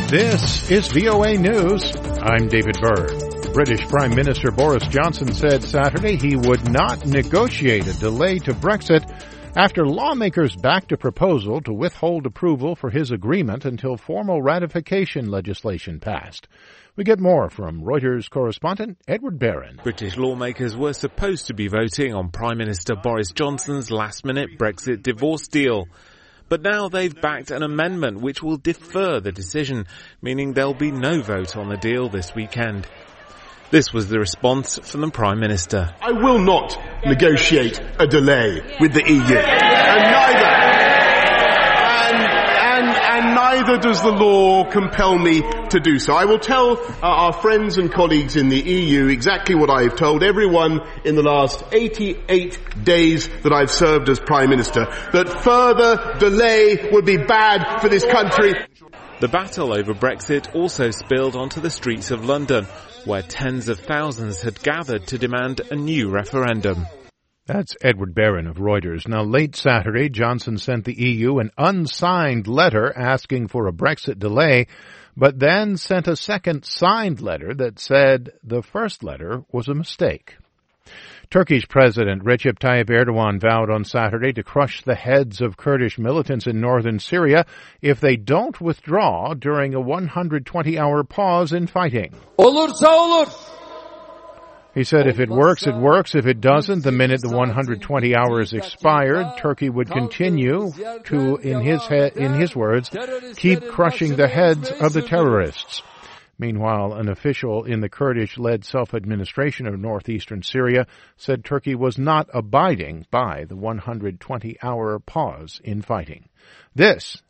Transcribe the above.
This is VOA News. I'm David Byrd. British Prime Minister Boris Johnson said Saturday he would not negotiate a delay to Brexit after lawmakers backed a proposal to withhold approval for his agreement until formal ratification legislation passed. We get more from Reuters correspondent Edward Barron. British lawmakers were supposed to be voting on Prime Minister Boris Johnson's last-minute Brexit divorce deal. But now they've backed an amendment which will defer the decision, meaning there'll be no vote on the deal this weekend. This was the response from the Prime Minister. I will not negotiate a delay with the EU, and neither does the law compel me to do so. I will tell our friends and colleagues in the EU exactly what I have told everyone in the last 88 days that I've served as Prime Minister, that further delay would be bad for this country. The battle over Brexit also spilled onto the streets of London, where tens of thousands had gathered to demand a new referendum. That's Edward Barron of Reuters. Now, late Saturday, Johnson sent the EU an unsigned letter asking for a Brexit delay, but then sent a second signed letter that said the first letter was a mistake. Turkish President Recep Tayyip Erdogan vowed on Saturday to crush the heads of Kurdish militants in northern Syria if they don't withdraw during a 120-hour pause in fighting. Olursa olur. He said if it works, it works. If it doesn't, the minute the 120 hours expired, Turkey would continue to, in his words, keep crushing the heads of the terrorists. Meanwhile, an official in the Kurdish-led self-administration of northeastern Syria said Turkey was not abiding by the 120-hour pause in fighting. This